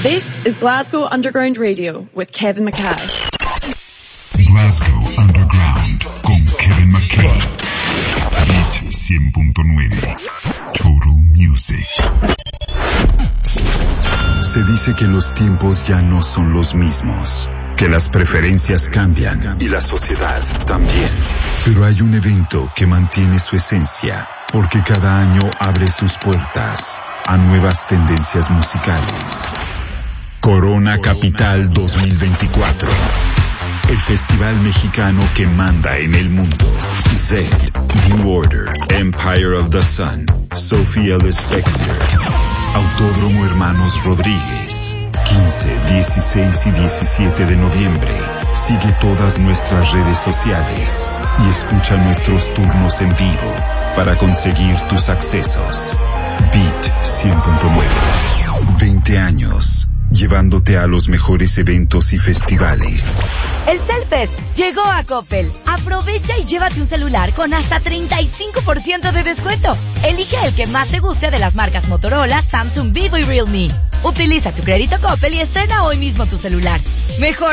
This is Glasgow Underground Radio with Kevin McKay. Glasgow Underground con Kevin McKay. Beat 100.9. Total Music. Se dice que los tiempos ya no son los mismos, que las preferencias cambian y la sociedad también. Pero hay un evento que mantiene su esencia, porque cada año abre sus puertas a nuevas tendencias musicales. Corona Capital 2024. El festival mexicano que manda en el mundo. Zed, New Order, Empire of the Sun, Sophie Ellis-Bextor, Autódromo Hermanos Rodríguez. 15, 16 y 17 de noviembre. Sigue todas nuestras redes sociales y escucha nuestros turnos en vivo para conseguir tus accesos. Beat 100.9. 20 años. Llevándote a los mejores eventos y festivales. El Cellfest llegó a Coppel. Aprovecha y llévate un celular con hasta 35% de descuento. Elige el que más te guste de las marcas Motorola, Samsung, Vivo y Realme. Utiliza tu crédito Coppel y estrena hoy mismo tu celular. Mejor